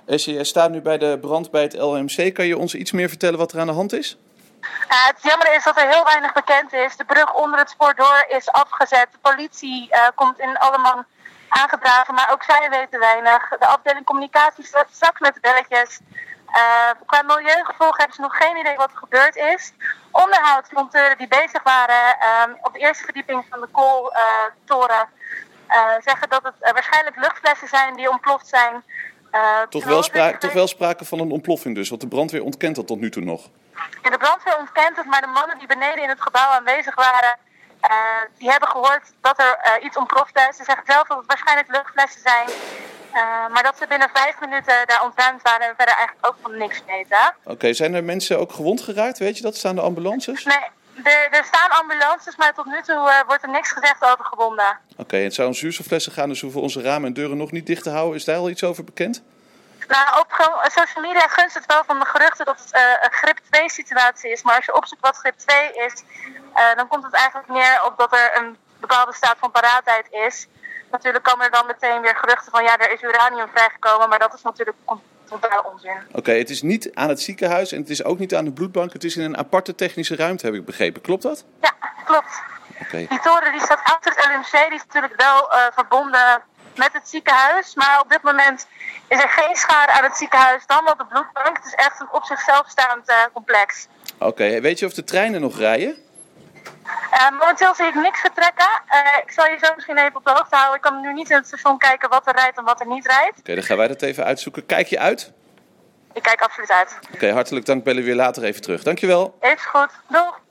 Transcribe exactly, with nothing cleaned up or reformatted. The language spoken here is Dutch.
Esje, jij staat nu bij de brand bij het L M C. Kan je ons iets meer vertellen wat er aan de hand is? Uh, het jammer is dat er heel weinig bekend is. De brug onder het spoor door is afgezet. De politie uh, komt in alle man aangedragen, maar ook zij weten weinig. De afdeling communicatie staat straks met de belletjes. Uh, qua milieugevolgen hebben ze nog geen idee wat er gebeurd is. Onderhoudsmonteuren die bezig waren uh, op de eerste verdieping van de kooltoren uh, uh, zeggen dat het uh, waarschijnlijk luchtflessen zijn die ontploft zijn. Uh, toch, wel spra- toch wel sprake van een ontploffing dus, want de brandweer ontkent dat tot nu toe nog. Ja, de brandweer ontkent het, maar de mannen die beneden in het gebouw aanwezig waren, uh, die hebben gehoord dat er uh, iets ontplofte. Ze zeggen zelf dat het waarschijnlijk luchtflessen zijn, uh, maar dat ze binnen vijf minuten daar ontruimd waren en verder eigenlijk ook van niks weten. Oké, okay, zijn er mensen ook gewond geraakt, weet je dat? Staan de ambulances? Nee, er, er staan ambulances, maar tot nu toe uh, wordt er niks gezegd over gewonden. Oké, okay, het zou om zuurstofflessen gaan, dus we hoeven onze ramen en deuren nog niet dicht te houden. Is daar al iets over bekend? Nou, op social media gunst het wel van de geruchten dat het uh, een grip twee situatie is. Maar als je opzoekt wat grip twee is, uh, dan komt het eigenlijk neer op dat er een bepaalde staat van paraatheid is. Natuurlijk komen er dan meteen weer geruchten van ja, er is uranium vrijgekomen, maar dat is natuurlijk totale onzin. Oké, okay, het is niet aan het ziekenhuis en het is ook niet aan de bloedbank. Het is in een aparte technische ruimte, heb ik begrepen. Klopt dat? Ja, klopt. Okay. Die toren die staat achter het L M C, die is natuurlijk wel uh, verbonden met het ziekenhuis, maar op dit moment is er geen schade aan het ziekenhuis dan wel de bloedbank. Het is echt een op zichzelf staand uh, complex. Oké, okay. Weet je of de treinen nog rijden? Uh, momenteel zie ik niks vertrekken. Uh, ik zal je zo misschien even op de hoogte houden. Ik kan nu niet in het station kijken wat er rijdt en wat er niet rijdt. Oké, okay, dan gaan wij dat even uitzoeken. Kijk je uit? Ik kijk absoluut uit. Oké, okay, hartelijk dank. Bellen we weer later even terug. Dankjewel. Even goed. Doeg.